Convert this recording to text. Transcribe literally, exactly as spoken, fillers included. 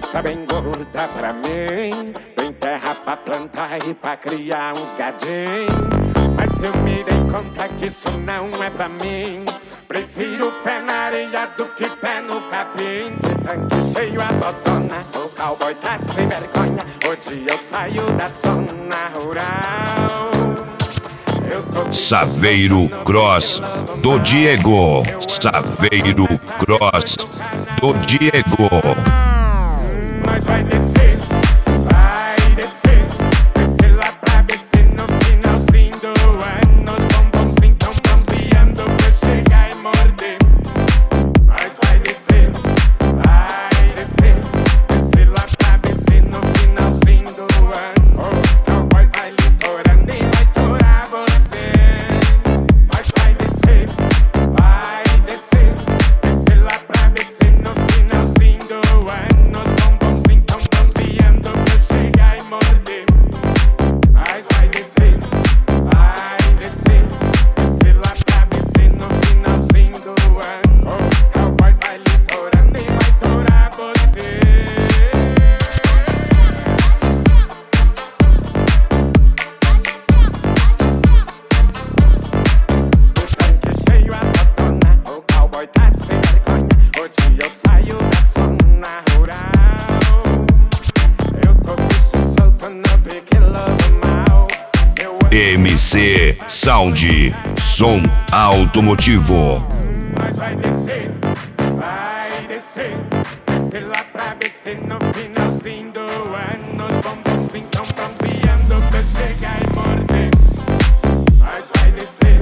roça bem gorda pra mim. Tem terra pra plantar e pra criar uns gadinhos. Mas eu me dei conta que isso não é pra mim. Prefiro pé na areia do que pé no capim. De tanque cheio a botona, o cowboy tá sem vergonha. Hoje eu saio da zona rural. Saveiro Cross do Diego. Saveiro Cross do Diego. Nós vai descer, vai descer, descer lá pra descer no finalzinho do ano. Os bombonzinhos tão bronzeando pra chegar e morder. Nós vai descer, vai descer, descer lá pra descer no finalzinho do ano. Os cowboy vai litorando e vai torar você. Nós vai descer, vai descer, descer lá pra descer no finalzinho do ano. M C Sound, som automotivo. Nós vai descer, vai descer, descer lá pra descer no finalzinho do ano. Os bombonzinhos tão bronzeando pra chegar e morder. Nós vai descer.